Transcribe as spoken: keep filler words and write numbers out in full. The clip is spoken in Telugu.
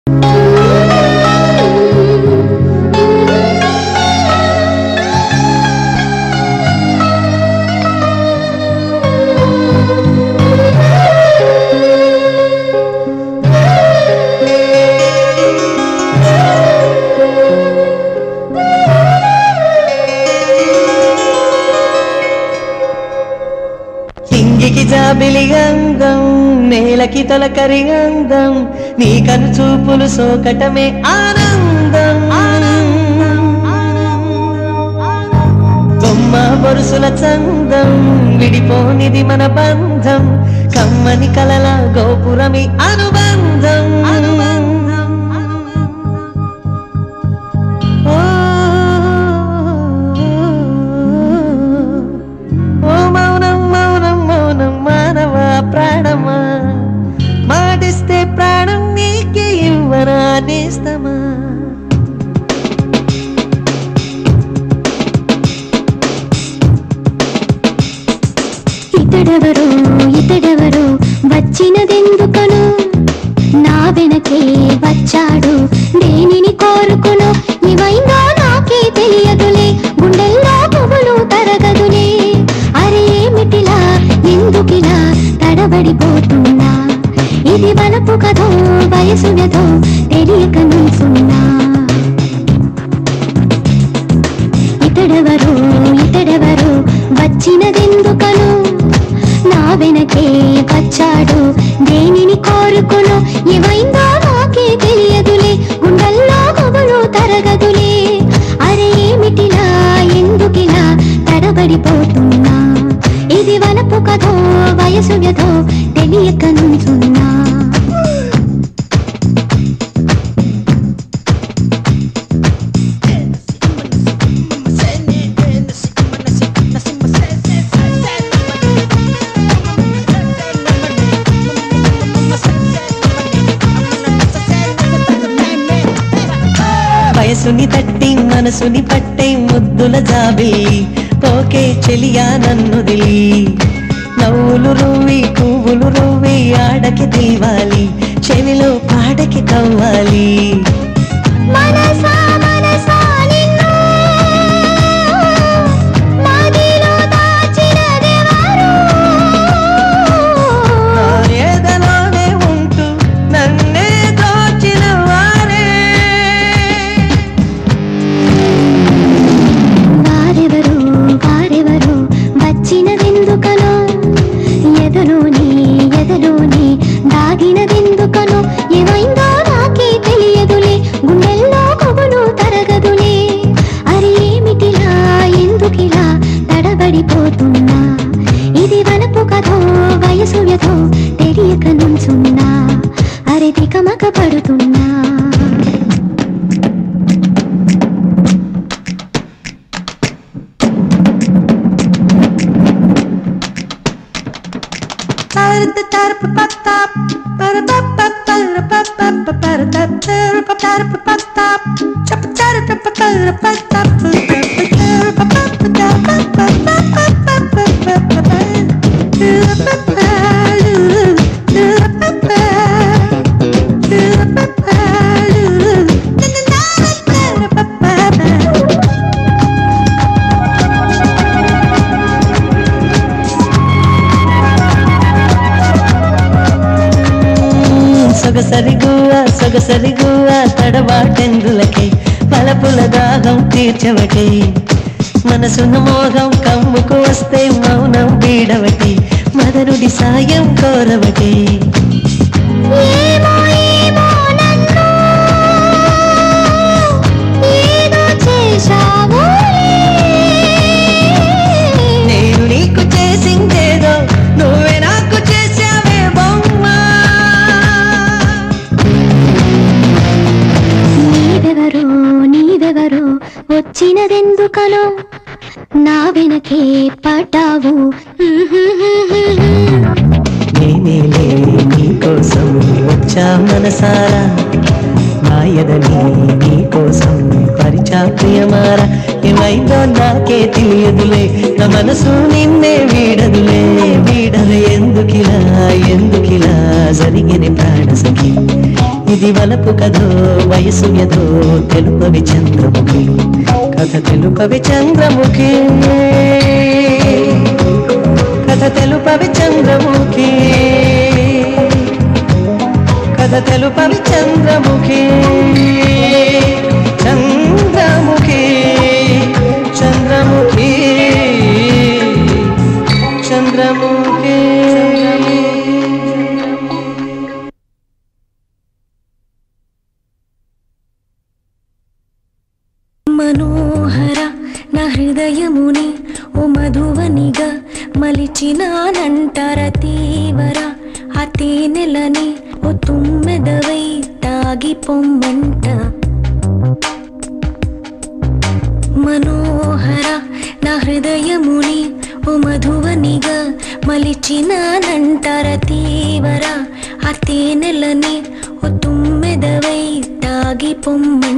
జాబిలిగంధం నేలకి తొలకరిగంధం నీ కను చూపులు సోకటమే ఆనందం కొమ్మ బొరుసుల చందం విడిపోనిది మన బంధం కమ్మని కలల గోపురమి అనుబంధం ప్రాణమా మాటిస్తే ప్రాణం నీకే ఇవ్వనా నేస్తమా ఇతడెవరో ఇతడెవరో వచ్చినదెందుకను నా వెనకే వచ్చాడు దేనిని కోరుకును ఇవైందో నాకే తెలియదులే గుండెల్లో పువ్వులు తరగదులే అరే ఏమిటిలా ఎందుకిలా తడబడిపోతున్నా ఇది వలపు కథో వయసు వ్యధో తెలియక నిల్చున్నా ఇతడెవరో ఇతడెవరో వచ్చినదెందుకను నా వెనకే వచ్చాడు దేనిని కోరుకును ఏమైందో నాకే తెలియదులే గుండెల్లో గుబులు తరగదులే అరే ఏమిటిలా ఎందుకిలా తడబడిపోతున్నా ఇది వలపు కథో వయసు వ్యధో తెలియక నుంచున్నా వయసుని తట్టి మనసుని పట్టే ముద్దుల జాబిల్లి పోకే చెలియా నన్నుదిలి నవ్వులు రువ్వి పువ్వులు రువ్వి ఆడకి తీవాలి చెవిలో పాడకి కవ్వాలి మనసా మనసా నిన్ను మదిలో దాచినదెవరు ఏదలోనే ఉంటూ నన్నే దోచిన వారే వారెవరు వారెవరు వచ్చినదెందుకనో ఎదలోని ఎదలోని దాగినదెందుకనో ఏమైందో నాకే తెలియదులే గుండెల్లో కొవ్వులు తరగదులే అరే ఏమిటిలా ఎందుకిలా తడబడిపోతున్నా ఇది వలపు కథో వయసు వ్యధో తెలియక నుంచున్నా అరే తికమక పడుతున్నా సొగసరిగువ సొగసరిగువ తడబాటెందులకై పలపుల దాహం తీర్చవటై మనసున్న మోహం కమ్ముకు వస్తే మౌనం వీడవటై మదనుడి సాయం కోరవటై ఏమో ఏమో నన్ను ఏదో చేశావు నేను నీకు చేసిందేదో నువ్వే నాకు చేసావే బొమ్మ నీవెవరో నీవెవరో వచ్చినదెందుకనో నా వెనకే పడ్డావు నేనేలే నీకోసం వచ్చా మనసారా మాయదని నీకోసం పరిచా ప్రియమారా ఏమైందో నాకే తెలియదులే నా మనసు నిన్నే వీడదులే వీడదు ఎందుకిలా ఎందుకిలా జరిగిన ప్రాణ సఖి ఇది వలపు కథో వయసు ఎదో తెలుపవి చంద్రముఖి కథ తెలుపవి చంద్రముఖి కథ తెలుపవి చంద్రముఖి కథ తెలుపవి చంద్రముఖి చంద్రముఖి చంద్రముఖి చంద్రముఖి మనోహర నా హృదయముని ఓ మధువనిగా మలిచినానంటర తీవర ఆ తేనెలని ఓ తుమ్మెదవై తాగి పొమ్మంట మనోహర నా హృదయముని ఓ మధువనిగా మలిచినానంటర తీవర ఆ తేనెలని ఓ తుమ్మెదవై తాగి పొమ్మంట